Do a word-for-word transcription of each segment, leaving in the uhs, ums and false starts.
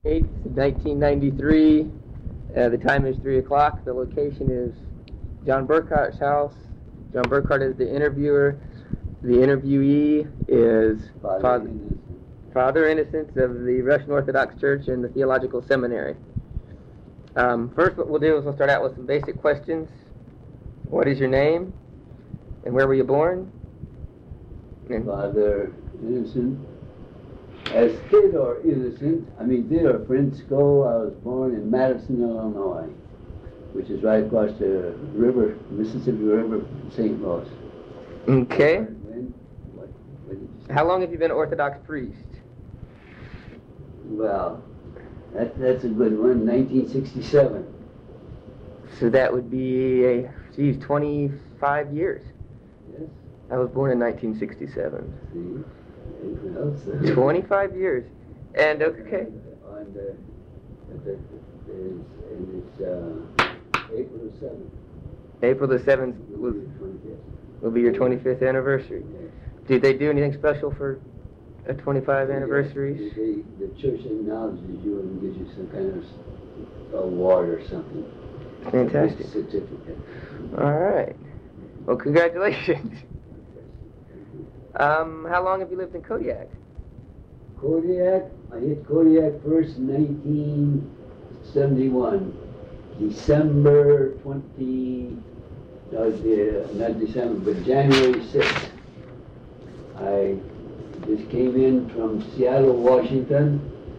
eighth, nineteen ninety-three. Uh, the time is three o'clock. The location is John Burkhart's house. John Burkhart is the interviewer. The interviewee is Father, Father, Innocent. Father Innocent of the Russian Orthodox Church and the Theological Seminary. Um, first, what we'll do is we'll start out with some basic questions. What is your name? And where were you born? And Father Innocent. As Theodore Innocent, I mean Theodore Frensko, I was born in Madison, Illinois, which is right across the river, Mississippi River, Saint Louis. Okay. When, what, what did you say? How long have you been an Orthodox priest? Well, that, that's a good one, nineteen sixty-seven. So that would be, a, geez, twenty-five years. Yes, I was born in nineteen sixty-seven. see, anything else? twenty-five years. And, okay. On the, the, is, and it's uh, April the seventh. April the seventh will, twenty-fifth. will be your twenty-fifth anniversary. Yes. Did they do anything special for a twenty-five anniversaries? They, the church acknowledges you and gives you some kind of award or something. Fantastic. A certificate. All right. Well, congratulations. Um, how long have you lived in Kodiak? Kodiak, I hit Kodiak first in nineteen seventy-one. December twentieth, no, the- not December, but January sixth. I just came in from Seattle, Washington,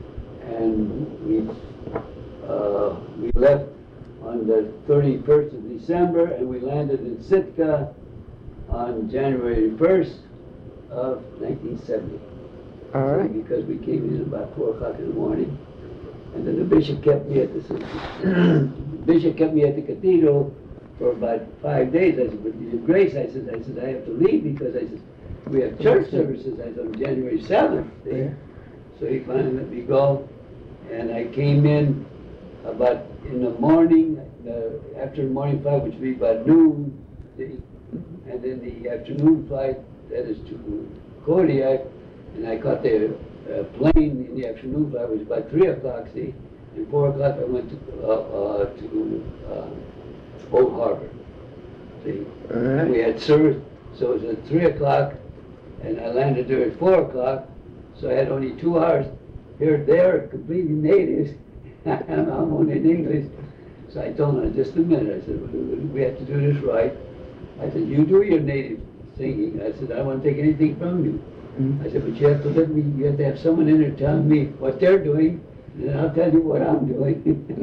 and we uh, we left on the thirty-first of December, and we landed in Sitka on January first of nineteen seventy. All right. So because we came in about four o'clock in the morning, and then the bishop kept me at the bishop kept me at the cathedral for about five days. I said, "But your grace," I said, "I said I have to leave because I said we have church services." I said, "On January seventh." Yeah. So he finally let me go, and I came in about in the morning, uh, after the morning flight, which would be about noon, see? And then the afternoon flight, that is to Kodiak, and I caught the uh, plane in the afternoon flight, which was about three o'clock, see? And four o'clock I went to, uh, uh, to uh, Old Harbor, see? All right. We had service, so it was at three o'clock, and I landed there at four o'clock, so I had only two hours here, there, completely natives, and I'm only in English. So I told them, just a minute, I said, we have to do this right. I said, you do your native singing. I said, I don't want to take anything from you. Mm-hmm. I said, but you have to let me, you have to have someone in there telling me what they're doing, and then I'll tell you what I'm doing.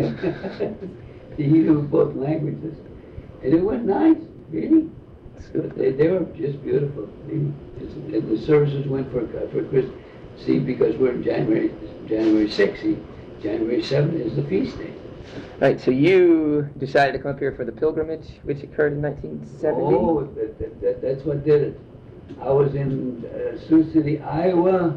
He knew both languages. And it went nice, really. But they, they were just beautiful. They, and the services went for for Christmas. See, because we're in January, January sixth. See, January seventh is the feast day. Right, so you decided to come up here for the pilgrimage, which occurred in nineteen seventy? Oh, that, that, that, that's what did it. I was in uh, Sioux City, Iowa,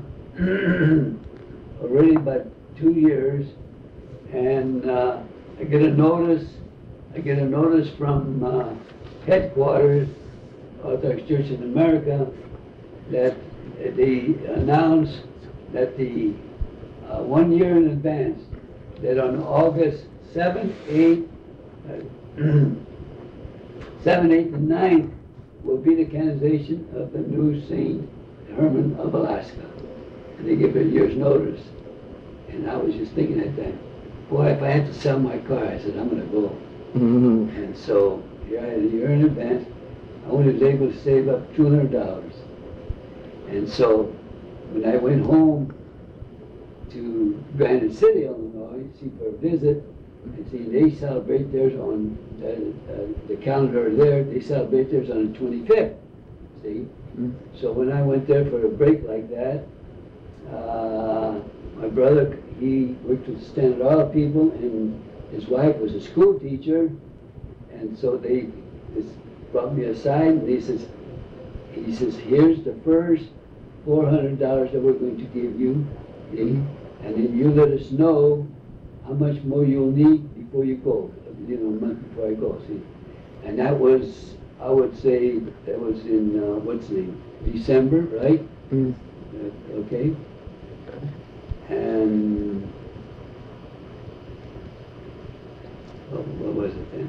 already about two years, and uh, I get a notice. I get a notice from uh, headquarters, Orthodox Church in America, that they announced that the uh, one year in advance, that on August seventh, eighth, uh, seventh, eighth, and ninth will be the canonization of the new Saint Herman of Alaska. And they give a year's notice. And I was just thinking at that, boy, if I had to sell my car, I said, I'm going to go. Mm-hmm. And so here I had a year in advance. I was able to save up two hundred dollars. And so when I went home to Granite City, Illinois, see, for a visit, and see, they celebrate theirs on uh, uh, the calendar there. They celebrate theirs on the twenty-fifth. See, Mm-hmm. so when I went there for a break like that, uh, my brother, he worked with Standard Oil people, and his wife was a school teacher, and so they just brought me aside, and he says, he says, here's the first four hundred dollars that we're going to give you, see? And then you let us know how much more you'll need before you go, you know, a month before I go, see. And that was, I would say, that was in, uh, what's the name, December, right? Mm. Uh, okay. And Yeah.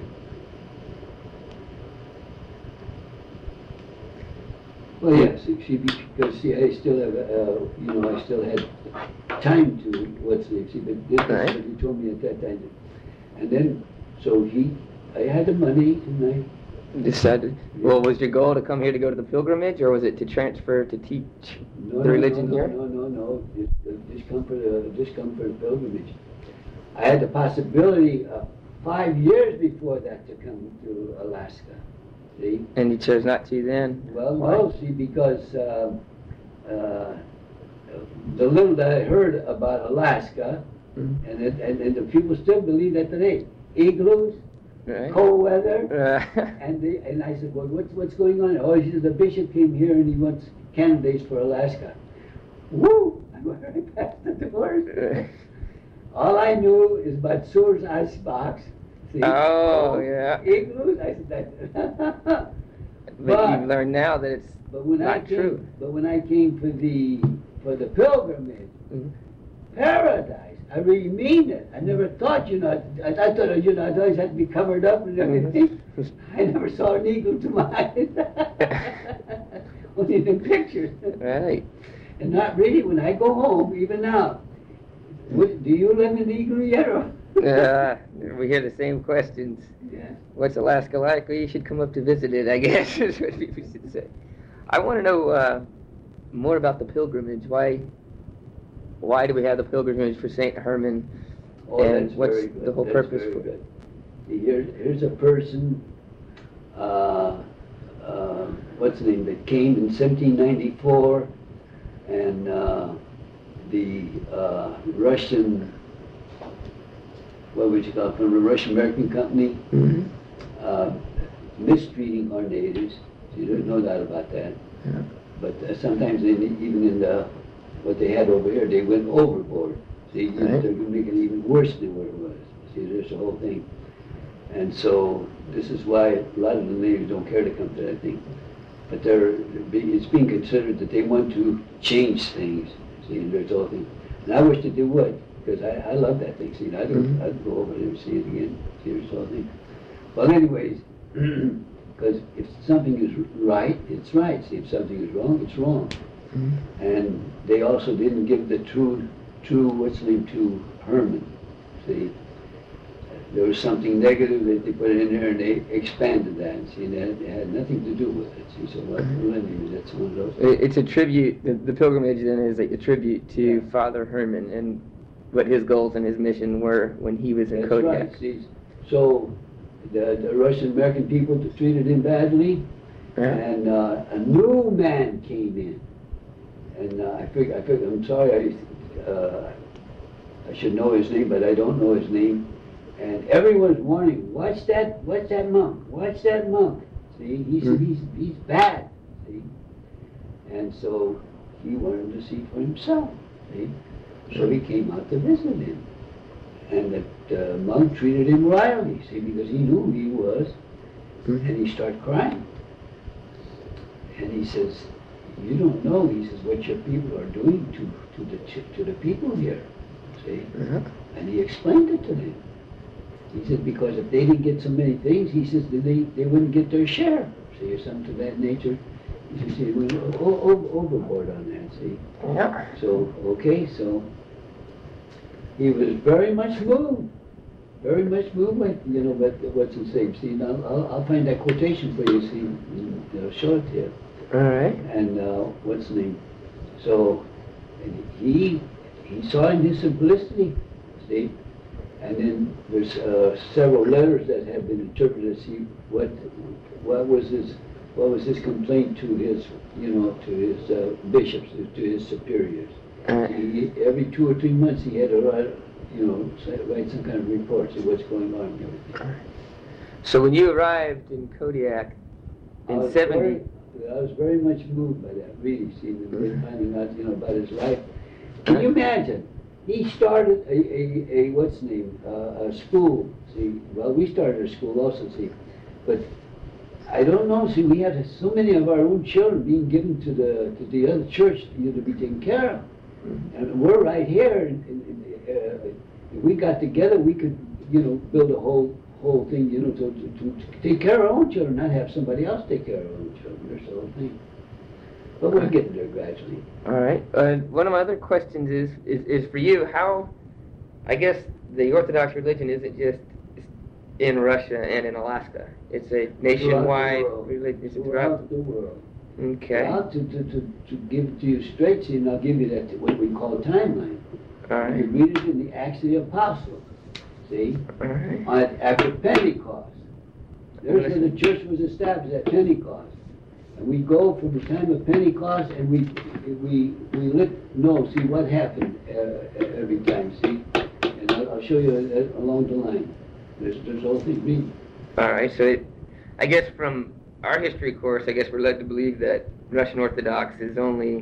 Well, yes, see, because see, I still have, uh, you know, I still had time to, what's the, see, but this is Right. what he told me at that time. And then, so he, I had the money, and Decided. Well, was your goal to come here to go to the pilgrimage, or was it to transfer to teach I, no, the no, religion no, here? no, no, no, no, just, uh, just come for the, just come for the pilgrimage. I had the possibility, uh, five years before that to come to Alaska, see? And you chose not to then? Well, Why? no, see, because um, uh, the little that I heard about Alaska, Mhm. and, it, and and the people still believe that today, igloos, Right. cold weather, Uh, and they, and I said, well, what's what's going on? Oh, he says the bishop came here and he wants candidates for Alaska. Woo! I went right past the doors. All I knew is about Sewer's icebox. See? Oh, yeah. Igloos. I said that. but, But- you've learned now that it's But when I not came, true. but when I came for the for the pilgrimage, Mhm. paradise. I really mean it. I never thought, you know, I, I thought, you know, I always had to be covered up and everything. Mhm. I never saw an eagle to my eyes. Only in the pictures. Right. And not really. When I go home, even now, what, do you live in Eagle yet? Or? Uh, we hear the same questions. Yeah. What's Alaska like? Well, you should come up to visit it, I guess, is what people should say. I want to know uh, more about the pilgrimage. Why why do we have the pilgrimage for Saint Herman? Oh, And that's what's very good. the whole That's purpose very for- good. See, Here, here's a person, uh, uh, what's the name, that came in seventeen ninety-four, and uh, the uh, Russian, what would you call it, from the Russian American company, Mm-hmm. uh, mistreating our natives. See, there's no doubt about that. Yeah. But uh, sometimes they, even in the, what they had over here, they went overboard. See, you know, Right. they're gonna make it even worse than what it was. See, there's the whole thing. And so, this is why a lot of the natives don't care to come to that thing. But they're, it's being considered that they want to change things. See, and there's the whole thing. And I wish that they would, because I, I love that thing. See, I'd, Mhm. I'd go over there and see it again. See, there's the whole thing. Well, anyways, because if something is right, it's right. See, if something is wrong, it's wrong. Mhm. And they also didn't give the true, true, what's the name, to Herman. See, there was something negative that they put in there and they expanded that. See, that it had nothing to do with it. See, so what, well, anyway, that's one of those. It- It's a tribute, the, the pilgrimage then is a, a tribute to Yeah. Father Herman and what his goals and his mission were when he was in That's Kodiak. right. See, so the, the Russian American people treated him badly, Yeah. and uh, a new man came in. And uh, I fig I fig I'm sorry, I, uh, I should know his name, but I don't know his name. And everyone's warning, watch that, watch that monk, watch that monk. See, he said Mhm. he's, he's bad, see. And so he wanted to see for himself, see. So he came out to visit him. And the uh, monk treated him royally, see, because he knew who he was. Mhm. And he started crying. And he says, you don't know, he says, what your people are doing to, to, the, ch- to the people here, see. Yeah. And he explained it to them. He said, because if they didn't get so many things, he says, then they, they wouldn't get their share, see, or something to that nature. He says, they went o- o- overboard on that, see. Yeah. So, okay, so he was very much moved, very much moved, like, you know, but what's his name? See, now, I'll, I'll find that quotation for you, see, and I'll show it to you. All right. And uh, what's the name? So he he saw in his simplicity, see, and then there's uh, several letters that have been interpreted. See what what was his what was his complaint to his you know to his uh, bishops, to his superiors. Uh, He, every two or three months he had to write you know say, write some kind of report, see what's going on and everything. So when you arrived in Kodiak I in was seventy, very- I was very much moved by that, really, see, the- the finding out, you know, about his life. Can you imagine? He started a, a, a what's the name, uh, a school, see, well, we started a school also, see, but I don't know, see, we had so many of our own children being given to the, to the other church, you know, to be taken care of. And we're right here, and, and, uh, if we got together, we could, you know, build a whole, whole thing, you know, to, to, to take care of our own children, not have somebody else take care of our own children. That's the whole thing. But we're getting there gradually. All right. Uh, one of my other questions is, is, is for you, how, I guess the Orthodox religion isn't just in Russia and in Alaska. It's a nationwide religion. It's Throughout the world. Okay. Well, to, to, to, to give it to you straight, see, and I'll give you that, what we call timeline. All right. You read it in the Acts of the Apostles, see, All right. on, after Pentecost. There's where the church was established, at Pentecost. And we go from the time of Pentecost, and we we we let know, see what happened uh, every time, see? And I'll, I'll show you uh, along the line. There's, there's all things reading. All right, so it, I guess from our history course, I guess we're led to believe that Russian Orthodox is only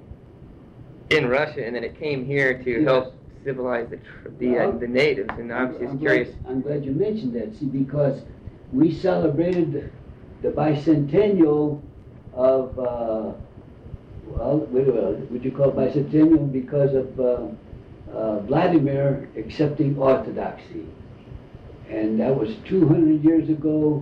in Russia, and then it came here to Yes. help civilize the tr- the, uh, Well, the natives. And I'm, I'm just glad- curious. I'm glad you mentioned that, see, because we celebrated the bicentennial of, uh, well, what what would you call it bicentennial? Because of uh, uh, Vladimir accepting Orthodoxy. And that was two hundred years ago,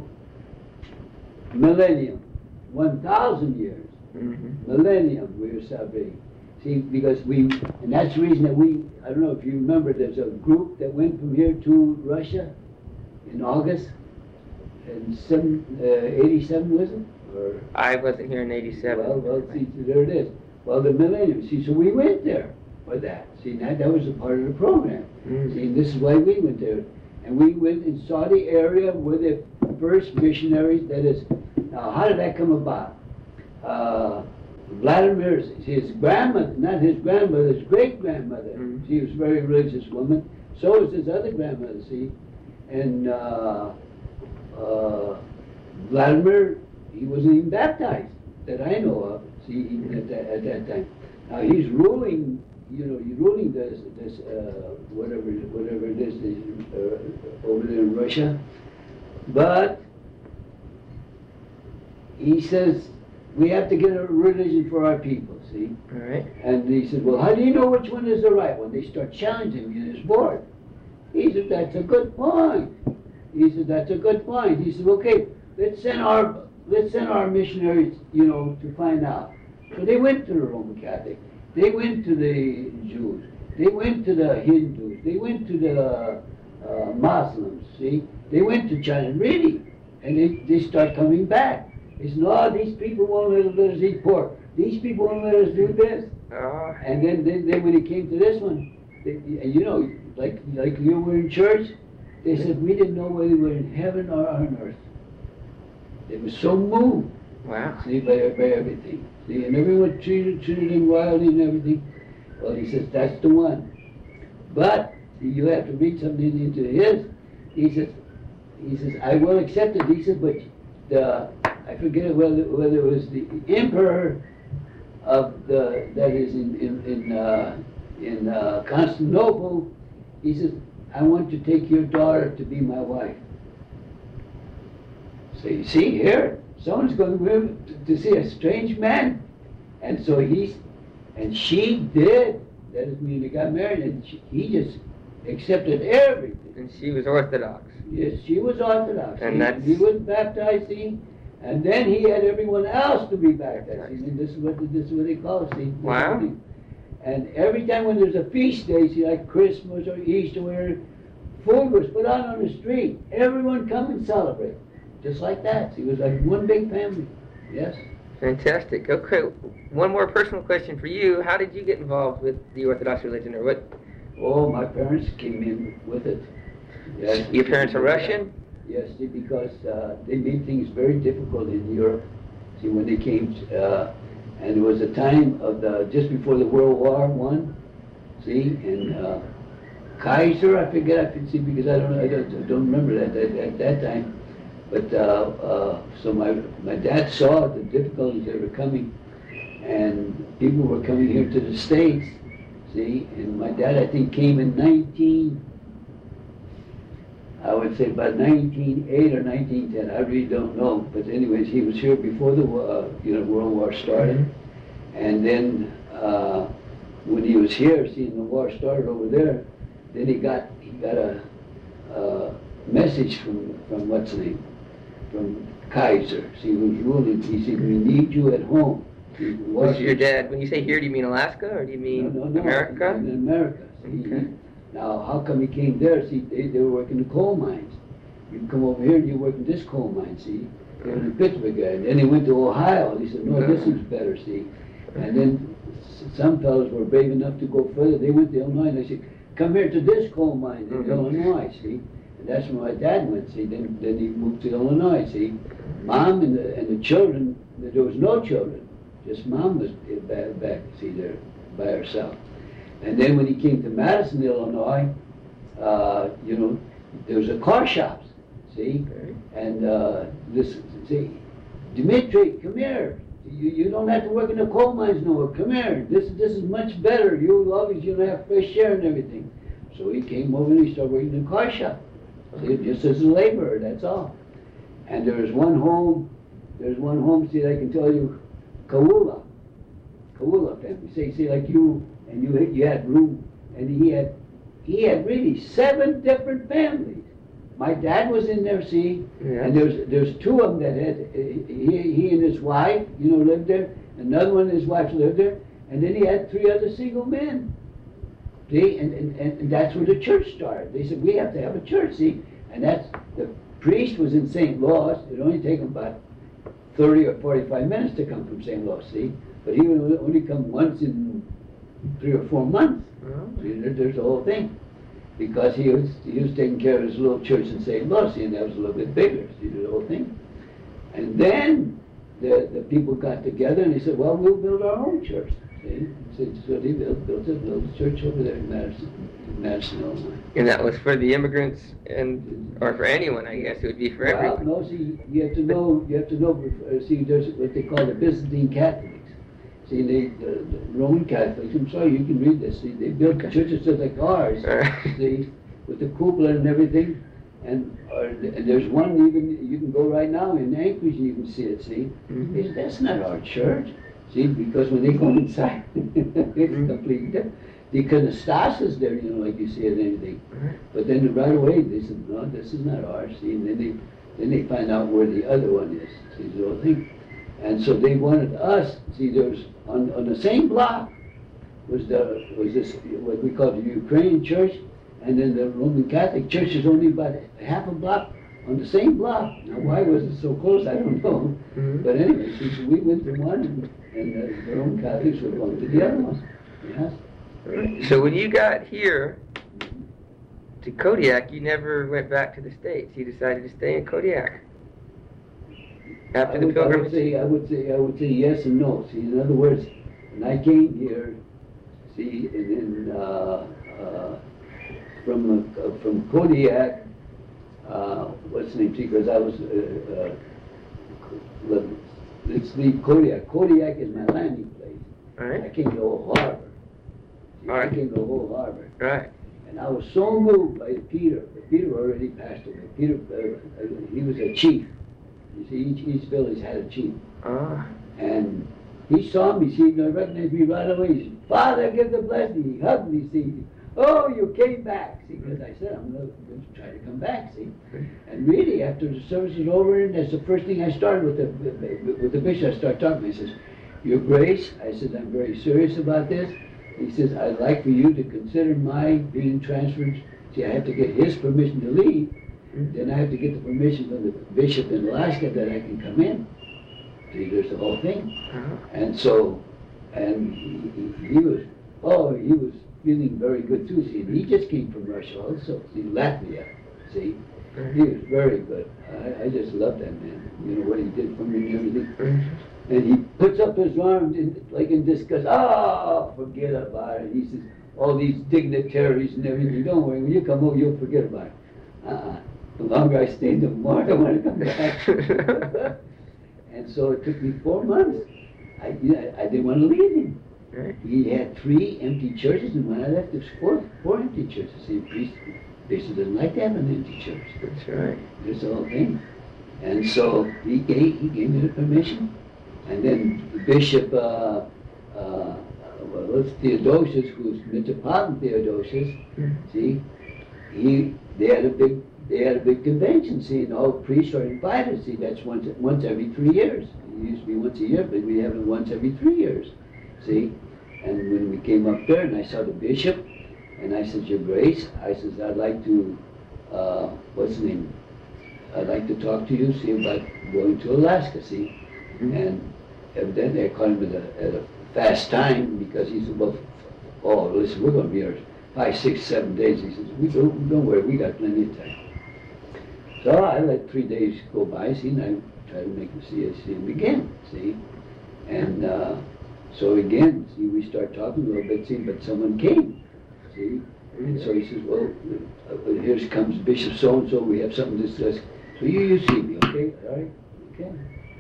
millennium, one thousand years, Mm-hmm. millennium we were celebrating. See, because we, and that's the reason that we, I don't know if you remember, there's a group that went from here to Russia in August, in seven, uh, eighty-seven, was it? Or, I wasn't here in eighty-seven. well, well, see, there it is. Well, the millennium, see, so we went there for that. See, that, that was a part of the program. Mhm. See, this is why we went there. And we went and saw the area where the first missionaries, that is, now how did that come about? Uh, Vladimir, his grandmother, not his grandmother, his great-grandmother, Mhm. she was a very religious woman. So was his other grandmother, see. And uh, uh, Vladimir, he wasn't even baptized, that I know of, see, even at that, at that time. Now he's ruling, you know, he's ruling this, this uh, whatever, whatever it is, this, uh, over there in Russia. But he says, we have to get a religion for our people, see? All right. And he said, well, how do you know which one is the right one? They start challenging him in his board. He said, that's a good point. He said, that's a good point. He said, okay, let's send our, let's send our missionaries, you know, to find out. So they went to the Roman Catholic. They went to the Jews. They went to the Hindus. They went to the uh, Muslims, see? They went to China, really. And they, they start coming back. They said, no, these people won't let us, let us eat pork. These people won't let us do this. Oh. And then, then, then when it came to this one, they, and you know, like like you were in church, they said we didn't know whether we were in heaven or on earth. They were so moved, Wow. see, by, by everything. See, and everyone treated treated him wildly and everything. Well, he says that's the one. But see, you have to read something into his. He says, he says I will accept it. He said, but the I forget whether whether it was the emperor of the that is in in in, uh, in uh, Constantinople. He says, I want to take your daughter to be my wife. So you see here, someone's going to, to see a strange man, and so he's and she did. That is mean they got married, and she, he just accepted everything. And she was Orthodox. Yes, she was Orthodox. And he, that's- he was baptized, see, and then he had everyone else to be baptized. See, and this is what this is what they call it. See, this Wow. thing. And every time when there's a feast day, see, like Christmas or Easter, where food was put out on the street, everyone come and celebrate, just like that. See, it was like one big family. Yes. Fantastic. Okay. One more personal question for you. How did you get involved with the Orthodox religion, or what? Oh, my parents came in with it. Yes. Your parents are Russian? Yes, see, because uh, they made things very difficult in Europe. See, when they came, uh, and there was a time of the just before the World War One. See, and uh, Kaiser, I forget, I can see because I don't, I don't, I don't remember that at, at that time. But uh, uh, so my my dad saw the difficulties that were coming, and people were coming here to the States. See, and my dad, I think, came in nineteen. I would say about nineteen oh eight or nineteen ten. I really don't know. But anyways, he was here before the uh, you know World War started, mm-hmm. and then uh, when he was here, seeing the war started over there, then he got he got a uh, message from, from what's the name? From Kaiser, see, who's ruling. He said, we need you at home. See, Was your dad, when you say here, do you mean Alaska or do you mean no, no, no, America? In, in America. See, Okay. Now, how come he came there? See, they, they were working the coal mines. You come over here and you work in this coal mine, see? They were in Pittsburgh, and then he went to Ohio. He said, no, this is better, see? And then s- some fellows were brave enough to go further. They went to Illinois, and they said, come here to this coal mine in Mhm. Illinois, see? And that's where my dad went, see? Then, then he moved to Illinois, see? Mom and the, and the children, there was no children. Just mom was back, back, see, there by herself. And then when he came to Madison, Illinois, uh, you know, there was a car shops, see? Okay. And uh, listen, see, Dimitri, come here. You, you don't have to work in the coal mines no more. Come here. This this is much better. You always you have fresh air and everything. So he came over and he started working in the car shop. See, just as a laborer, that's all. And there was one home. There's one home. See, I can tell you, Kawula, Kawula family. Say, say like you and you you had room, and he had he had really seven different families. My dad was in there, see, Yeah. and there's there's two of them that had he he and his wife, you know, lived there. Another one, his wife lived there, and then he had three other single men. See, and, and, and that's where the church started. They said we have to have a church, see, and that's the priest was in Saint Louis. It only take him about thirty or forty-five minutes to come from Saint Louis, see, but he would only come once in three or four months. Oh. See, there, there's the whole thing. Because he was he was taking care of his little church in Saint Lucie, and that was a little bit bigger, see the whole thing. And then the the people got together and they said, well, we'll build our own church. See? So, so they built, built a little church over there in Madison, in Madison, Illinois. And that was for the immigrants and, or for anyone, I guess. It would be for Well, everyone. no, see, you have to know, you have to know, uh, see, there's what they call the Byzantine Catholics. See, they, the, the Roman Catholics, I'm sorry, you can read this, see, they built churches just like ours, see, with the cupola and everything, and, or, and there's one even, you can go right now in Anchorage and you can see it, see. Mhm. They said, that's not our church, see, because when they go inside, it's completely different. The iconostasis there, you know, like you see it and anything. But then right away, they said, no, this is not ours, see, and then they, then they find out where the other one is, see, the whole thing. And so they wanted us, see, there was, on, on the same block was the, was this, what we call the Ukrainian church, and then the Roman Catholic church is only about half a block on the same block. Now, why was it so close, I don't know. Mhm. But anyway, see, so we went to one, and, and uh, the Roman Catholics were going to the other one, yes. So when you got here to Kodiak, you never went back to the States. You decided to stay in Kodiak after I the would, I would pilgrimage. say, I would say, I would say yes and no. See, in other words, when I came here, see, and then uh, uh, from uh, from Kodiak, uh, what's the name? See, because I was, uh, uh, let, let's leave Kodiak. Kodiak is my landing place. All I right. came to Old Harbor. See, All I right. came to Old Harbor. Right. And I was so moved by Peter. Peter already passed away. Peter, uh, uh, he was a chief. You see, each, each village had a chief. Ah. And he saw me, see, and recognized me right away. He said, Father, give the blessing. He hugged me, see. Oh, you came back, see, because I said, I'm going to try to come back, see. And really, after the service was over, and that's the first thing I started with the, with the bishop, I started talking. He says, Your Grace, I said, I'm very serious about this. He says, I'd like for you to consider my being transferred. See, I have to get his permission to leave. Then I have to get the permission from the bishop in Alaska that I can come in. See, there's the whole thing. Uh-huh. And so, and he, he, he was, oh, he was feeling very good too. See, and he just came from Russia also, see, Latvia. See, he was very good. I, I just love that man. You know what he did for me and everything. Mhm. And he puts up his arms in, like in disgust. Oh, forget about it. He says, all these dignitaries and everything, don't worry, when you come over, you'll forget about it. Uh-uh. The longer I stay, the more I want to come back. And so it took me four months. I, you know, I didn't want to leave him. Right. He had three empty churches, and when I left, there's four, four empty churches. See, priest, bishop doesn't like to have an empty church. That's right. There's the whole thing. And so he gave, he gave me the permission. And then the bishop, uh, uh, well, it's Theodosius, who's Metropolitan Theodosius, Mhm. see, he, they had a big they had a big convention, see, and all priests are invited, see, that's once, once every three years. It used to be once a year, but we have it once every three years, see? And when we came up there and I saw the bishop, and I said, Your Grace, I said, I'd like to, uh, what's his name? I'd like to talk to you, see about going to Alaska, see? Mm-hmm. And evidently I caught him at a, at a fast time because he said, well, oh, listen, we're going to be here five, six, seven days. He says, we don't, don't worry, we got plenty of time. So I let three days go by, see, and I try to make him see, see him again, see? And uh, so again, see, we start talking a little bit, see, but someone came, see? And so he says, well, uh, here comes Bishop so-and-so, we have something to discuss. So you, you see me, okay? All right? Okay.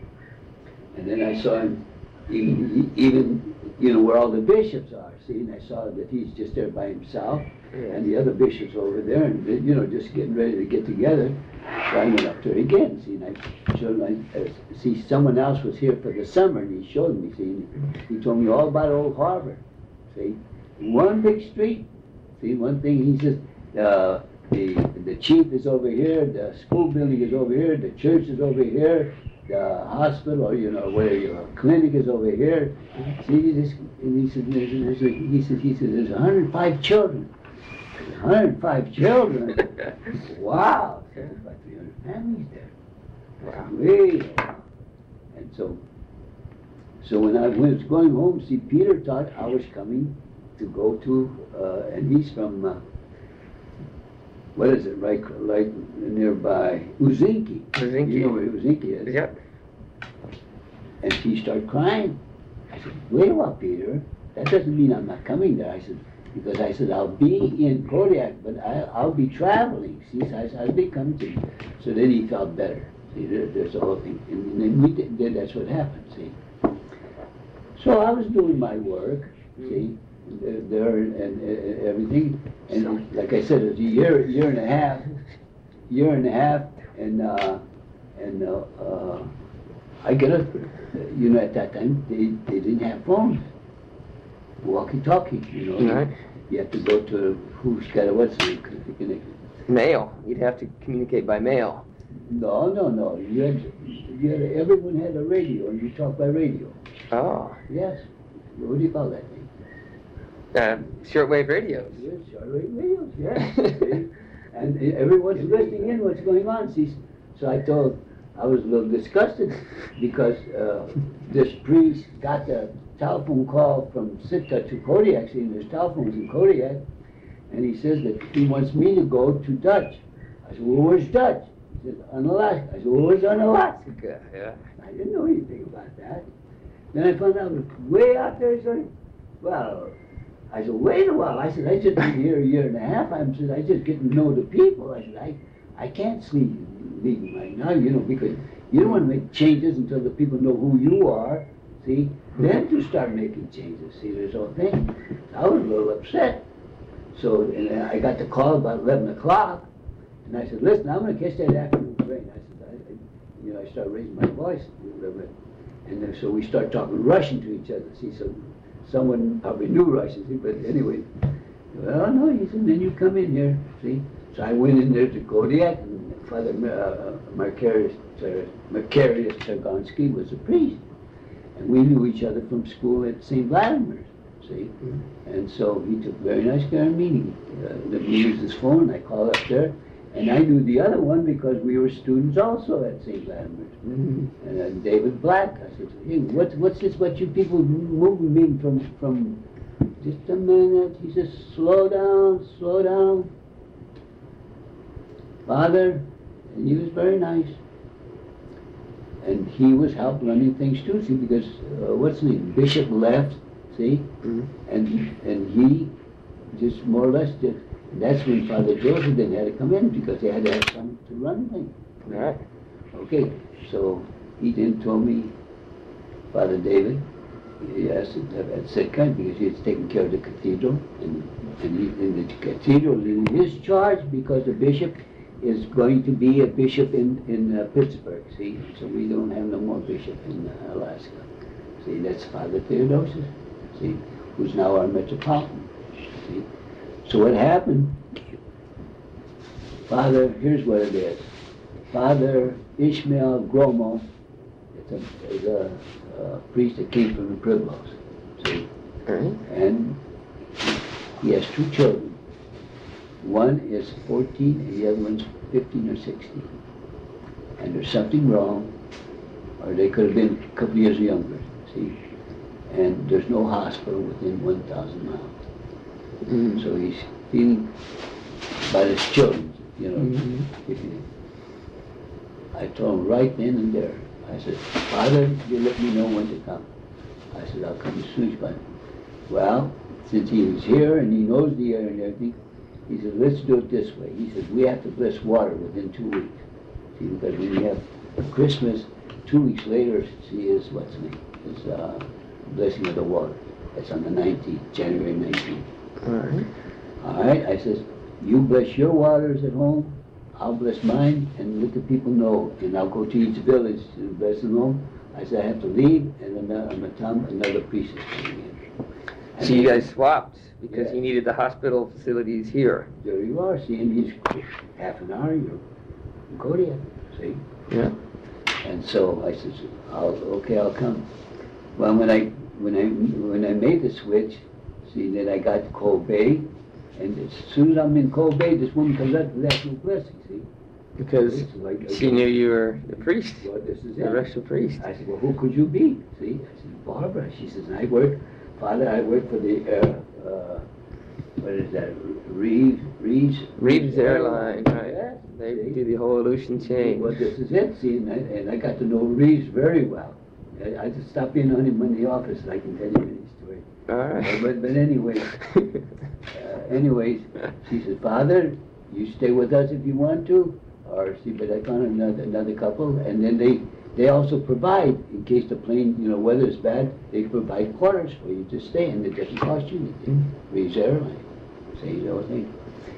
And then I saw him, even, even, you know, where all the bishops are, see? And I saw that he's just there by himself, and the other bishops over there, and, you know, just getting ready to get together. So I went up there again, see, and I showed him, I, uh, see, someone else was here for the summer, and he showed me, see, he told me all about Old Harbor, see? One big street, see, one thing, he says, uh, the, the chief is over here, the school building is over here, the church is over here, the hospital, or, you know, where your clinic is over here. See, this, and he says, there's, there's a, he says, he says, there's one hundred five children. one hundred five children. Wow. There's about three hundred families there. Wow. Way. And so, so when I was going home, see, Peter thought I was coming to go to, uh, and he's from, uh, what is it, right, like nearby Uzinki. Uzinki. You know where Uzinki is? Yep. And she started crying. I said, wait a while, Peter. That doesn't mean I'm not coming there. I said, because I said, I'll be in Kodiak, but I, I'll be traveling. See, so I said, I'll be coming to you. So then he felt better. See, there, there's the whole thing. And then we did, then that's what happened, see. So I was doing my work, see, there and, and everything. And like I said, it was a year, year and a half, year and a half, and uh, and uh, uh, I get a, you know, at that time they, they didn't have phones, walkie-talkie, you know. Right. You have to go to who's got a what's the Mail. You'd have to communicate by mail. No, no, no. You had, you had everyone had a radio, and you talk by radio. Oh. Yes. What do you call that thing? Uh, shortwave radios. Yes, shortwave radios, yes. And everyone's listening in what's going on. See, so I told, I was a little disgusted because uh, this priest got the telephone call from Sitka to Kodiak, see, there's telephones in Kodiak, and he says that he wants me to go to Dutch. I said, well, where's Dutch? He said, on Alaska. I said, well, where's on Alaska? Yeah. I didn't know anything about that. Then I found out it was way out there. So, well, I said, wait a while. I said, I just been here a year and a half. I said, I just get to know the people. I said, I, I can't sleep leaving right now, you know, because you don't want to make changes until the people know who you are, see? Then to start making changes, see, this whole thing. I was a little upset. So, and I got the call about eleven o'clock, and I said, listen, I'm going to catch that afternoon train. I said, I, I, you know, I started raising my voice a little bit. And then, so we start talking Russian to each other, see, so someone probably knew Russian, see, but anyway, well, no, he said, then you come in here, see. So I went in there to Kodiak, and Father uh, Macarius, uh, Macarius Targonsky was a priest. And we knew each other from school at Saint Vladimir's, see. Mm-hmm. And so he took very nice care of me. He, uh, let me use his phone, I called up there. And I knew the other one because we were students also at Saint Vladimir's. Mm-hmm. And uh, David Black, I said, hey, what, what's this, what you people moving me from, from, just a minute. He says, slow down, slow down. Father, and he was very nice. And he was helped running things too, see, because, uh, what's the name, Bishop left, see? Mm-hmm. And and he just more or less did. And that's when Father Joseph then had to come in, because they had to have someone to run things. All right. Okay, so he then told me, Father David, he asked at Sitka, because he was taking care of the cathedral, and, and, he, and the cathedral is in his charge because the bishop is going to be a bishop in, in uh, Pittsburgh, see? So we don't have no more bishop in uh, Alaska. See, that's Father Theodosius, see, who's now our metropolitan, see? So what happened, Father, here's what it is. Father Ishmael Gromo is a, is a, a priest that came from the Pueblos. See? Alright. And he has two children. One is fourteen and the other one's fifteen or sixteen. And there's something wrong, or they could have been a couple years younger, see? And there's no hospital within one thousand miles. Mm. So he's feeling by his children, you know. Mm-hmm. If you, I told him right then and there, I said, Father, you let me know when to come. I said, I'll come as soon as possible. Well, since he was here and he knows the area and everything, he said, let's do it this way. He said, we have to bless water within two weeks. See, because when you have Christmas, two weeks later, see, is what's the name? Is uh, blessing of the water. That's on the nineteenth, January nineteenth. All right. All right, I says, you bless your waters at home, I'll bless mine, and let the people know, and I'll go to each village to bless them home. I said, I have to leave, and another, I'm gonna tell them another priest is coming in. And So you guys swapped because Yeah. you needed the hospital facilities here. There you are, see, and he's half an hour, you're in Kodiak, see? Yeah. And so I said, I'll, okay, I'll come. Well, when I, when I, when I made the switch, see, then I got to Cold Bay, and as soon as I'm in Cold Bay, this woman comes up with that no blessing, see? Because It's like- she knew you were the priest, Well, this is the it. Russian priest. I said, well, who could you be? See, I said, Barbara. She says, I work, Father, I work for the, uh, uh, what is that, Reeves, Reeves? Reeves Airline, right? Yeah. They See? do the whole ocean chain. Well, this is it, see, and I, and I got to know Reeves very well. I, I just stopped in on him in the office, and I can tell you any story. All Uh, right. But, but anyways, uh, anyways, she says, Father, you stay with us if you want to, or see, but I found another, another couple, and then they, they also provide, in case the plane, you know, weather is bad, they provide quarters for you to stay, and it doesn't cost you anything. Reeves Airline, say the whole thing.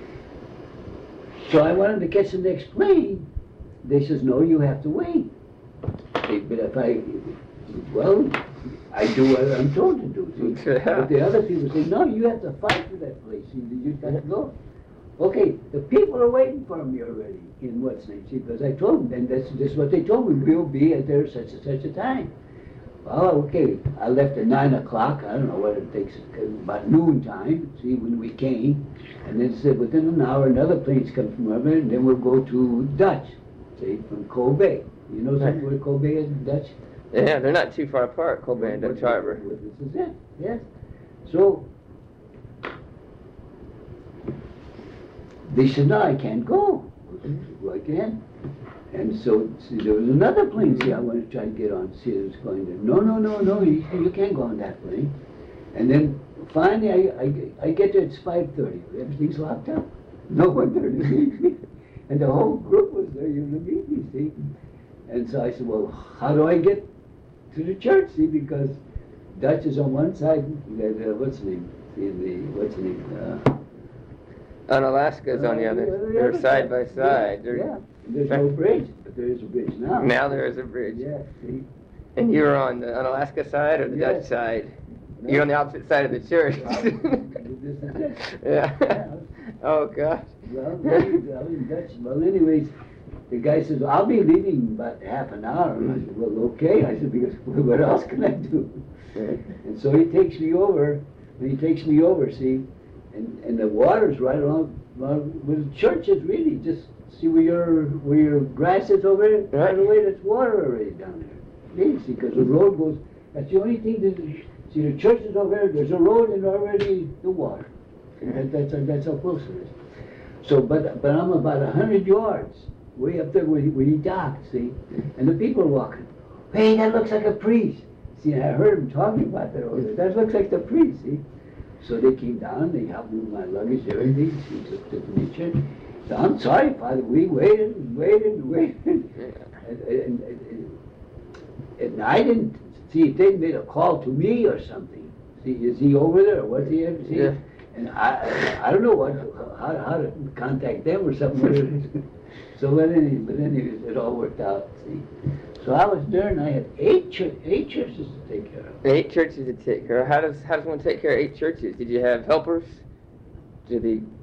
So I wanted to catch the next plane. They says, no, you have to wait. Say, but if I, well, I do what I'm told to do, see? Yeah. But the other people say, no, you have to fight for that place, see, you just got to go. Okay, the people are waiting for me already, in what's name, see, because I told them, and that's, that's what they told me, we'll be at there such and such a time. Well, okay, I left at nine o'clock, I don't know what it takes, about noon time, see, when we came, and then said, within an hour, another plane's come from over, and then we'll go to Dutch, see, from Kobe. You know something where Kobe is in Dutch? Yeah, they're not too far apart, Colbert and Dutch Harbor. Well, this is it, yes. So, they said, no, I can't go. Well, I can't. And so, see, there was another plane, see, I wanted to try to get on, see, it was going there. No, no, no, no, you, you can't go on that plane. And then, finally, I, I, I get there, it's five thirty, everything's locked up. No one there to meet me. And the whole group was there, you know, to meet me, see. And so I said, well, how do I get to the church, see, because Dutch is on one side, the, the, what's the name, see, the, what's the name, uh, And Alaska's on the Uh, other. the They're other side by side. Yeah, They're- yeah. There's no bridge, but there is a bridge now. Now there is a bridge. Yeah, see. And you were on the on Alaska side or the Dutch Yes. side? No. You're on the opposite side of the church. This is it. Yeah. Yeah. Oh gosh. Well, well, in Dutch, well, anyways, the guy says, I'll be leaving in about half an hour. And I said, well, okay. I said, because what else can I do? And so he takes me over, and he takes me over, see, and, and the water's right along, along where the church is really, just see where your, where your grass is over there? Right. Right away, there's water already down there. See, see, because the road goes, that's the only thing that, see, the church is over there, there's a road and already the water. And that, that's, that's how close it is. So, but, but I'm about a hundred yards, way up there where he, where he docked, see, and the people are walking. Hey, that looks like a priest. See, I heard him talking about that over there. That looks like the priest, see. So they came down, they helped me with my luggage, everything. She took, took me to church. So I'm sorry, Father, we waited and waited and waited. And, and, and, and I didn't, see, if they made a call to me or something. See, is he over there or what's he ever see? Yeah. And I, I don't know what, how, how to contact them or something. So, but anyway, but anyway, it all worked out, see. So I was there and I had eight, chur- eight churches to take care of. Eight churches to take care of. How does how does one take care of eight churches? Did you have helpers? Did they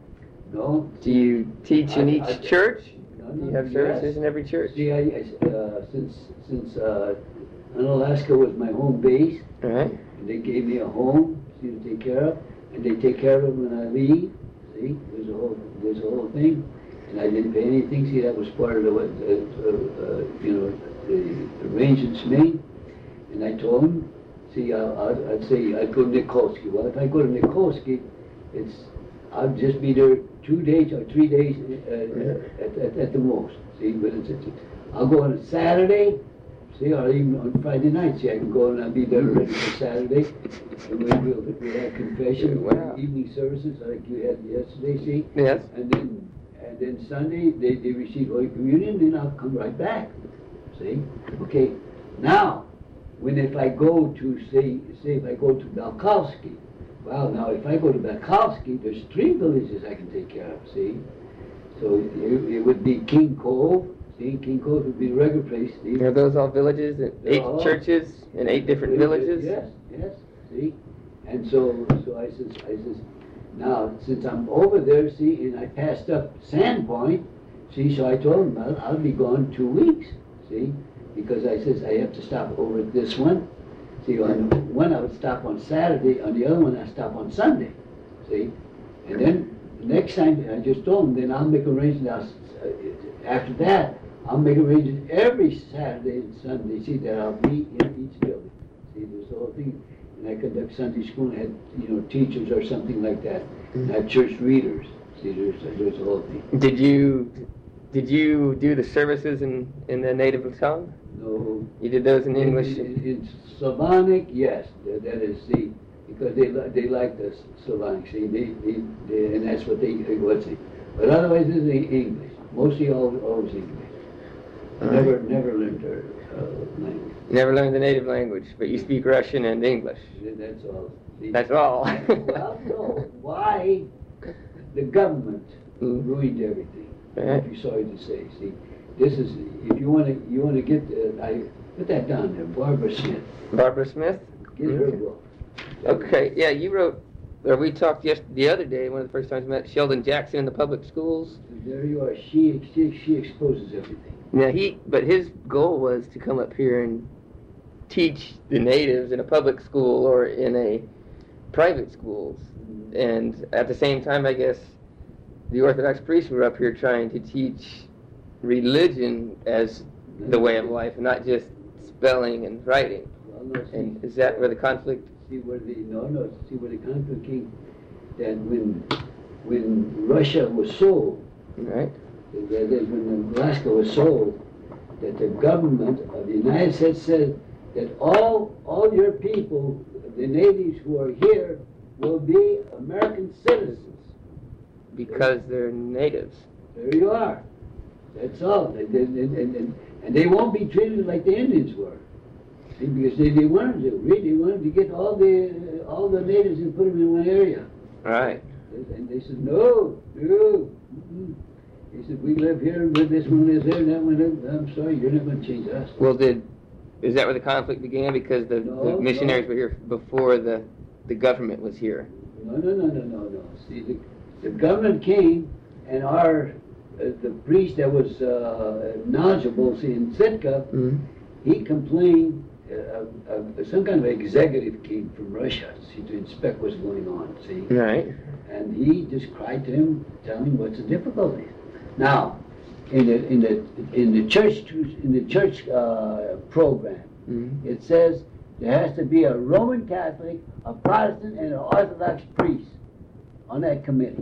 No. Do you teach in I- each I- church? No, Do no, you have yes. services in every church? See, I, I, uh, since, since, uh, Unalaska was my home base, All right. and they gave me a home, see, to take care of, and they take care of it when I leave, see, there's a whole, there's a whole thing, and I didn't pay anything, see, that was part of the, what, uh, uh, you know, the arrangements made, and I told them, see, I, I'd, I'd say, I'd go to Nikolsky, well, if I go to Nikolsky, it's, I'll just be there two days or three days, uh, at, at, at the most, see, but it's, it's, I'll go on a Saturday, see, or even on Friday night, see, I can go and I'll be there ready for Saturday. And we will, we'll have confession, Wow. evening services like you had yesterday, see? Yes. And then, and then Sunday, they, they receive Holy Communion, then I'll come right back, see? Okay, now, when if I go to, say, say if I go to Belkowski, well, now if I go to Belkowski, there's three villages I can take care of, see? So it, it would be King Cove, see, King Cove would be the regular place, see? Are those all villages and eight all- churches in eight different villages? Yes, yes, see? And so, so I says, I says, now, since I'm over there, see, and I passed up Sandpoint, see, so I told him, I'll, I'll be gone two weeks, see? Because I says, I have to stop over at this one. See, on one I would stop on Saturday, on the other one I stop on Sunday, see? And then, the next time, I just told him, then I'll make arrangements, uh, after that, I'll make arrangements every Saturday and Sunday, see, that I'll be in each building. See, there's the whole thing. And I conduct Sunday school and had, you know, teachers or something like that. And I had church readers. See, there's, there's the whole thing. Did you did you do the services in, in the native tongue? No. You did those in English? In, in, in Slavonic, yes, that, that is, see, because they li- they like the Slavonic, see, they, they, they, and that's what they, what's it. But otherwise, it's in English. Mostly always, always English. I All never, never learned their uh, language. You never learned the native language, but you speak Russian and English. That's all. See, That's all. well, no. Why? The government Mm. ruined everything. Right. If you're sorry to say, see, this is if you want to, you want to get. Uh, I put that down there. Barbara Smith. Barbara Smith? Get her Okay. book. Okay, yeah, you wrote, or we talked yes, the other day, one of the first times we met, Sheldon Jackson in the public schools. There you are. She she, she exposes everything. Now he, but his goal was to come up here and teach the natives in a public school or in a private schools. And at the same time, I guess, the Orthodox priests were up here trying to teach religion as the way of life, not just spelling and writing. Well, no, see, And is that where the conflict? See where the no no see where the conflict came. That when when Russia was sold. Right. That is when Alaska was sold, that the government of the United States said that all all your people, the natives who are here, will be American citizens. Because they're natives. There you are. That's all. And, and, and, and, and they won't be treated like the Indians were. See, because they, they wanted to, really wanted to get all the all the natives and put them in one area. Right. And they said, no, no. Mm-mm. He said, we live here, but this one is there, that one is, I'm sorry, you're not going to change us. Well, did is that where the conflict began? Because the, No, the missionaries no. were here before the the government was here. No, no, no, no, no, no. See, the, the government came, and our, uh, the priest that was uh, knowledgeable, see, in Sitka, Mm-hmm. he complained, uh, uh, some kind of executive came from Russia, see, to inspect what's going on, see. Right. And he just cried to him, telling him what's the difficulty. Now, in the in the in the church in the church uh, program, Mm-hmm. it says there has to be a Roman Catholic, a Protestant, and an Orthodox priest on that committee.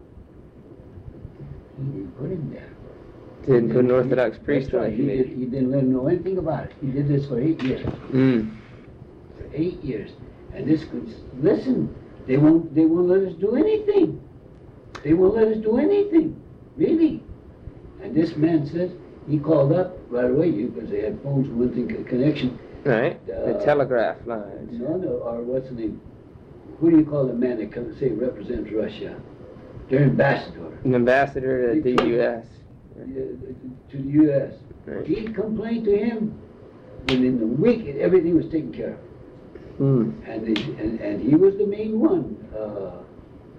He didn't put him there. Didn't put an Orthodox priest That's on right. the He, did, committee. he didn't let him know anything about it. He did this for eight years. Mm. For eight years, and this could listen. They won't. They won't let us do anything. They won't let us do anything, really. And this man says he called up right away because they had phones, one thing, connection. Right. The Uh, telegraph lines. No, no, or what's the name? Who do you call the man that comes say represents Russia? Their ambassador. An ambassador to the U S uh, to the U S Right. He complained to him, and in the week everything was taken care of. Mm. And, they, and and he was the main one. Uh,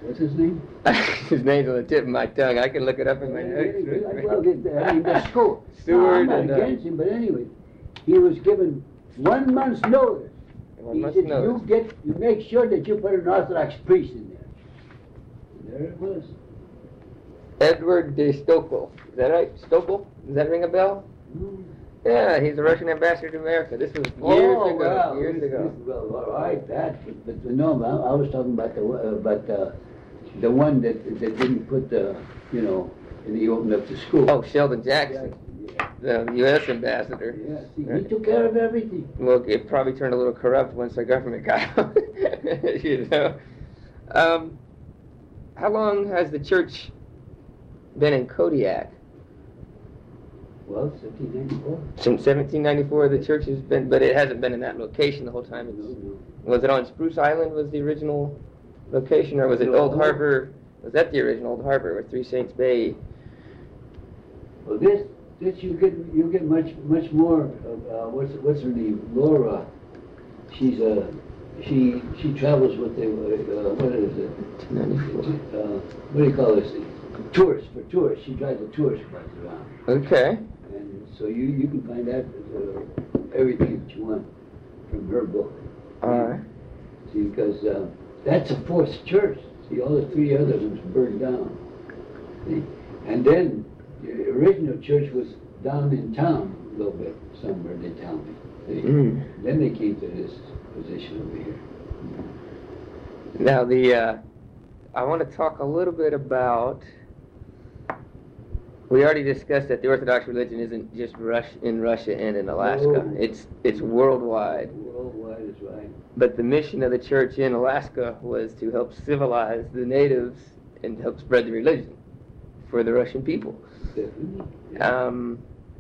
What's his name? His name's on the tip of my tongue. I can look it up in my notes. Well, the, I mean, the school. Stewart No, I'm not and, uh, against him, but anyway, he was given one month's notice. One He month's said, notice. you get, you make sure that you put an Orthodox priest in there. And there it was. Edward de Stokel. Is that right? Stokel? Does that ring a bell? Mm. Yeah, he's the Russian ambassador to America. This was years Oh, ago. well, years this- ago. this- well, all right, that, but, but no, I, I was talking about the, uh, about uh, the one that, that didn't put the, you know, and he opened up the school. Oh, Sheldon Jackson, Yeah, the U S ambassador. yeah, see, he took care of everything. Well, it probably turned a little corrupt once the government got out. You know. Um, how long has the church been in Kodiak? Well, seventeen ninety-four. Since seventeen ninety-four, the church has been, but it hasn't been in that location the whole time. It's, was it on Spruce Island? Was the original location, or was it No. Old Harbor? Was that the original Old Harbor, or Three Saints Bay? Well, this, this you get, you get much, much more. Uh, what's, what's her name? Laura. She's a, she, she travels with the, uh, what is it? ninety-four. Uh, what do you call this? Tourists for tourists. She drives a tourist bus around, Okay. and so you, you can find out uh, everything that you want from her book. All right. See, because uh, that's a fourth church. See, all the three others was burned down. See? And then the original church was down in town a little bit, somewhere they tell me. See? Mm. Then they came to this position over here. Now the, uh, I want to talk a little bit about. We already discussed that the Orthodox religion isn't just Rush in Russia and in Alaska. No. It's it's worldwide. Worldwide is right. But the mission of the church in Alaska was to help civilize the natives and help spread the religion for the Russian people. Definitely. Um,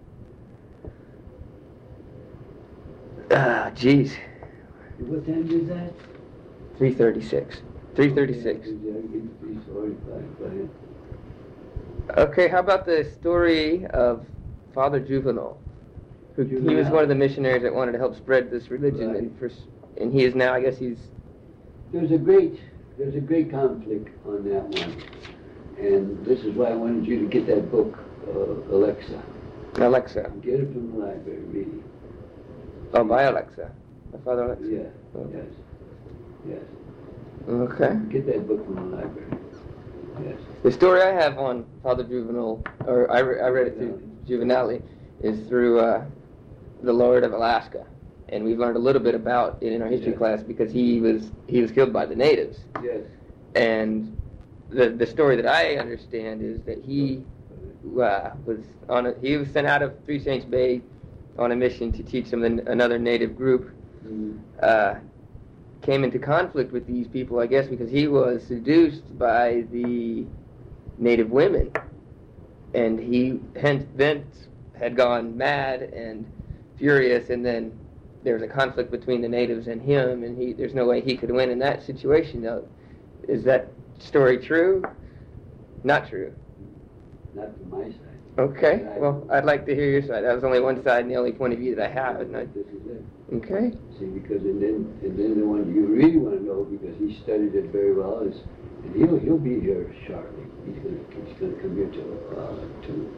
ah, geez, What time is that? three thirty-six. three thirty-six. three forty-five, go ahead. Okay, how about the story of Father Juvenal? Who, he was Juvenal. one of the missionaries that wanted to help spread this religion, Right. and for, and he is now, I guess he's. There's a great, there's a great conflict on that one. And this is why I wanted you to get that book, uh, Alexa. Alexa. Get it from the library, read it. Oh, by Alexa. By Father Alexa. Yeah, Oh. yes, yes. Okay. Get that book from the library. Yes. The story I have on Father Juvenal, or I, re- I read it through Juvenali, is through uh, the Lord of Alaska, and we've learned a little bit about it in our history Yes. class because he was he was killed by the natives, Yes. and the the story that I understand is that he uh, was on a, he was sent out of Three Saints Bay on a mission to teach some another native group. Mm. Uh, came into conflict with these people, I guess, because he was seduced by the native women, and he hence then had gone mad and furious, and then there was a conflict between the natives and him, and he there's no way he could win in that situation. Now, is that story true? Not true. Not from my side. Okay. Well, I'd like to hear your side. That was only one side and the only point of view that I have, and I, This is it. okay. See, because and then and then the one you really want to know, because he studied it very well, is and he'll he'll be here shortly. He's gonna he's gonna come here to uh, to.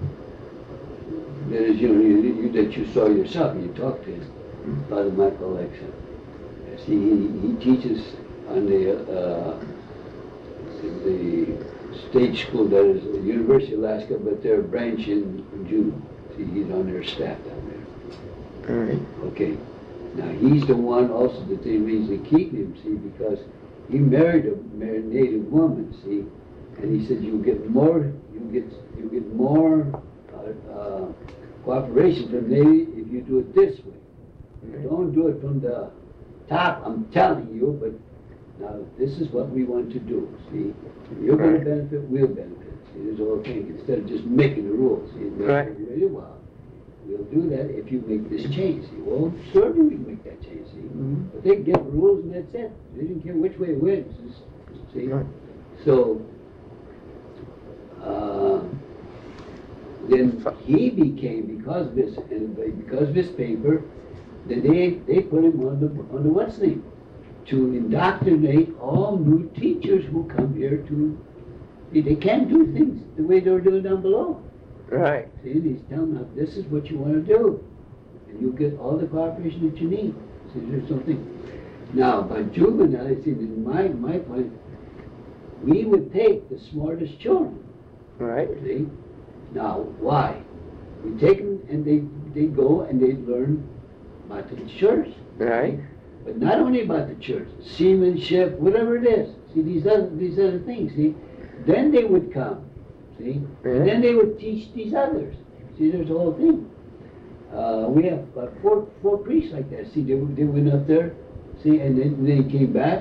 That is, you know, you, you, that you saw yourself, and you talked to him, Father Michael Alexa. See, he, he teaches on the uh, the stage school that is the University of Alaska, but they're a branch in Juneau. See, he's on their staff down there. All right. Okay. Now, he's the one also that they reason to keep him, see, because he married a married native woman, see, and he said you get more, you get you get more uh, uh, cooperation from native if you do it this way. You don't do it from the top. I'm telling you, but now this is what we want to do. See, if you're going to benefit, we'll benefit. See, there's a whole thing. Instead of just making the rules, see, it makes Right. everybody, well, we'll do that if you make this change. See, well, certainly we can make that change. See, Mm-hmm. but they get rules and that's it. They didn't care which way it went. See, Right. so uh, then he became, because of this and because of his paper, then they they put him on the on the what's name. to indoctrinate all new teachers who come here to, they, they can't do things the way they're doing down below. Right. See, he's telling them, this is what you want to do. And you get all the cooperation that you need. See, there's something. Now, by juvenile, see, in my, my point, we would take the smartest children. Right. See? Now, why? We take them and they, they go and they learn about the church. Right. But not only about the church, seamanship, whatever it is. See, these other, these other things, see? Then they would come, see? Yeah. And then they would teach these others. See, there's the whole thing. Uh, we have about four, four priests like that. See, they, they went up there, see, and then they came back.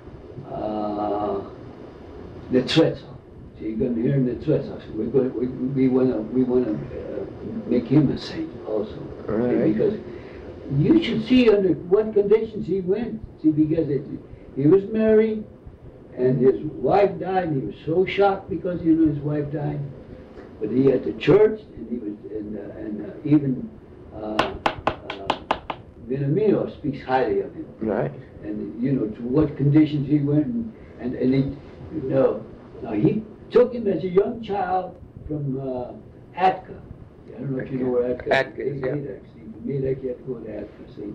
Uh, the Tzvetzel. So you're going to hear the Tzvetzel. So we're going, we, we want to we want to uh, make him a saint also. Right. See, because you should see under what conditions he went. See, because it, he was married, and his wife died, and he was so shocked because you know his wife died. But he had the church, and he was, and, uh, and uh, even uh, uh, Benamino speaks highly of him. Right. And you know to what conditions he went, and and, and he, you know, now he took him as a young child from uh, Atka. I don't know if you know where Atka is. Atka is, yeah. From Medak, you have to go to Atka, see.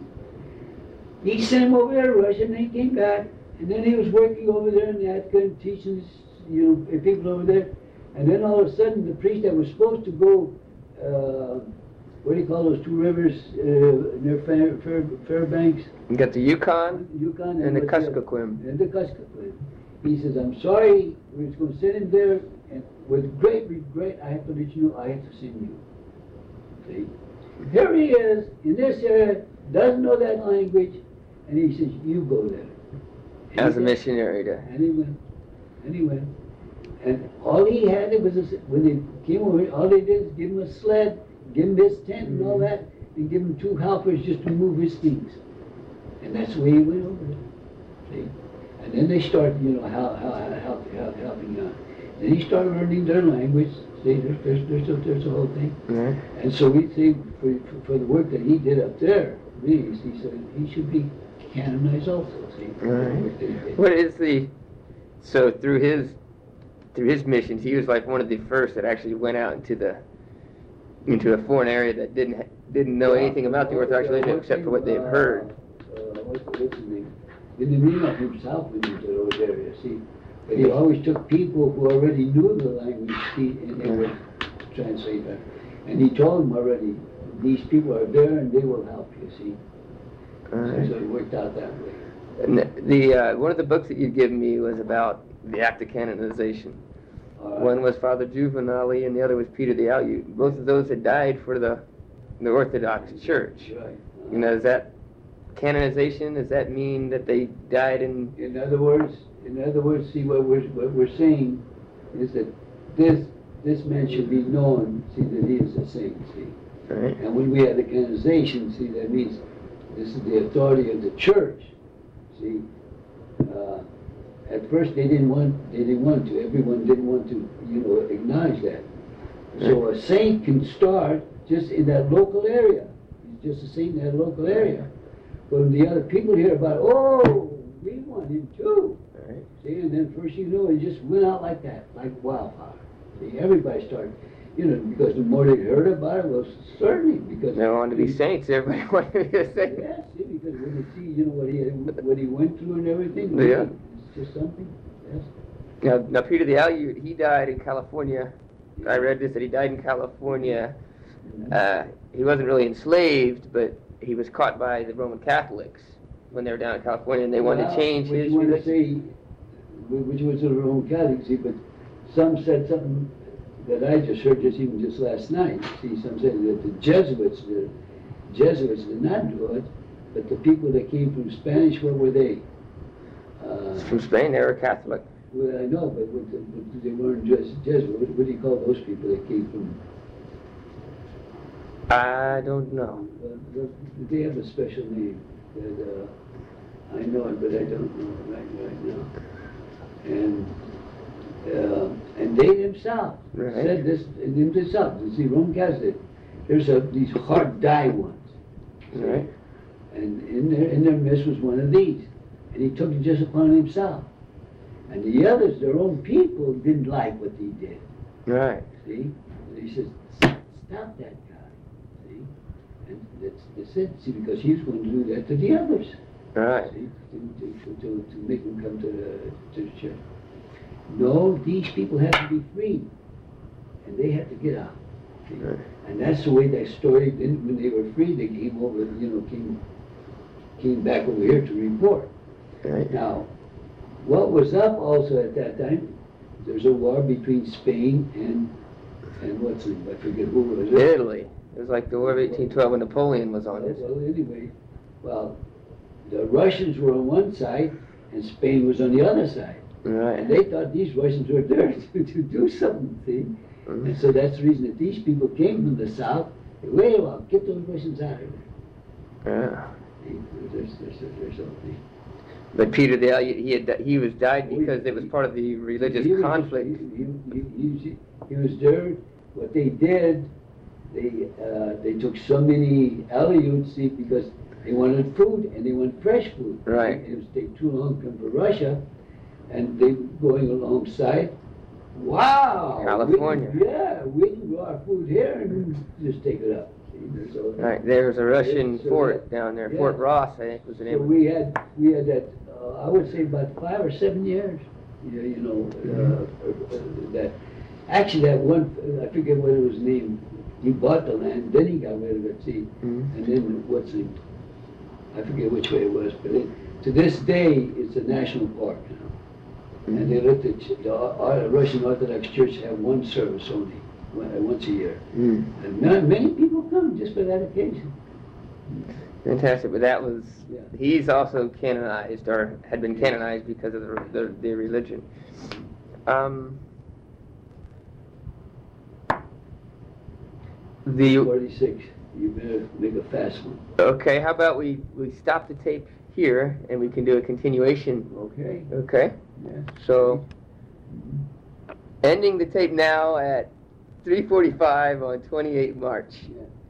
He sent him over there to Russia, and then he came back, and then he was working over there in Atka and teaching, you know, people over there. And then all of a sudden, the priest that was supposed to go, uh, what do you call those two rivers uh, near Fair, Fair, Fairbanks? You got the Yukon Yukon and the what's other- Kuskokwim. And the Kuskokwim. He says, I'm sorry, we're just going to send him there, and with great regret, I have to let you know I have to send you. See? Here he is, in this area, doesn't know that language, and he says, you go there. And As he a did. missionary to... And he went, and he went. And all he had was, a, when they came over, all they did is give him a sled, give him his tent and all that, and give him two helpers just to move his things. And that's the way he went over there. See? And then they started, you know, how, how, how, help, help, helping out. Then he started learning their language. See, there's, there's, there's, a, there's a whole thing. Right. And so we think for, for, for the work that he did up there, really, he said he should be canonized also. See? Right. What is the... So through his... Through his missions, he was like one of the first that actually went out into the into a foreign area that didn't ha- didn't know anything about the Orthodox religion except for what they've heard. Uh, what's, what's his name? Didn't mean that himself when he was in those areas, see? But he always took people who already knew the language, see, and they would translate that. And he told them already, these people are there and they will help you, see? All right. So it worked out that way. And the, the uh, one of the books that you'd given me was about the act of canonization. All right. One was Father Juvenali, and the other was Peter the Aleut. Both of those had died for the the Orthodox Church. Right. You know, is that canonization? Does that mean that they died in? In other words, in other words, see what we're what we're saying is that this this man should be known, see, that he is a saint, see. Right. And when we have the canonization, see, that means this is the authority of the church, see. Uh, at first they didn't want they didn't want to. Everyone didn't want to, you know, acknowledge that. So a saint can start just in that local area. He's just a saint in that local area. But when the other people hear about, oh, we want him too. Right. See, and then first you know, it just went out like that, like wildfire. See, everybody started, you know, because the more they heard about it, well, certainly because They wanted to be saints. Everybody wanted to be a saint. yeah, see, because when they see, you know, what he what he went through and everything, Yeah. it's just something. Yes. Now, now Peter the Aleut, he died in California. I read this that he died in California. Uh, he wasn't really enslaved, but he was caught by the Roman Catholics when they were down in California, and they wanted Well, to change what his you want to religion. say, which was the Roman Catholic, see, but some said something that I just heard just even just last night. See, some said that the Jesuits, the Jesuits did not do it, but the people that came from Spanish, what were they? Uh, From Spain, they were Catholic. well, I know, but what the, what, they weren't Jes- Jesuit. What, what do you call those people that came from? I don't know. Uh, they have a special name that uh, I know it, but I don't know it right right now. And uh, and they themselves Right. said this in themselves. You see, Roman Catholic, there's a, these hard die ones, Right. and in their in their midst was one of these, and he took it just upon himself. And the others, their own people, didn't like what he did. Right. See? And he says, stop that guy. See? And that's, that's it. See, because he was going to do that to the others. Right. See? To, to, to, to make them come to the, to the church. No, these people have to be free. And they have to get out. See? Right. And that's the way that story, then when they were free, they came over, you know, came, came back over here to report. Right. Now, what was up also at that time, there's a war between Spain and, and what's it, I forget who was it. Italy. It was like the War of eighteen twelve when Napoleon was on it. Well, anyway, well, the Russians were on one side and Spain was on the other side. Right. And they thought these Russians were there to, to do something, see? Mm-hmm. And so that's the reason that these people came from the south. They wait a while, get those Russians out of there. Yeah. See, There's, there's, there's, there's something. But Peter the Elliot, he had he was died because it was part of the religious He was- conflict. He, he, he, he, he was there. What they did, they uh, they took so many Aleuts, see, because they wanted food and they wanted fresh food. Right. It was take too long to come for Russia, and they were going alongside. Wow. California. We, yeah, we can grow our food here and just take it up. See, there's all, Right. There was a Russian So fort that- down there, yeah. Fort Ross, I think was the So name. of it. we had we had that. Uh, I would say about five or seven years. Yeah, you know uh, uh, that. Actually, that one I forget what it was named. He bought the land, then he got rid of it. See, Mhm. and then what's it? I forget which way it was, but it, to this day, it's a national park now. And they let the, ch- the uh, Russian Orthodox Church have one service only, one- uh, once a year, Mm. and ma- many people come just for that occasion. Fantastic, but that was, Yeah. he's also canonized, or had been canonized because of the, the, the religion. Um, the, Forty-six. You better make a fast one. okay, how about we, we stop the tape here, and we can do a continuation, Okay. okay? Yeah. So, ending the tape now at three forty-five on twenty-eighth March. Yeah.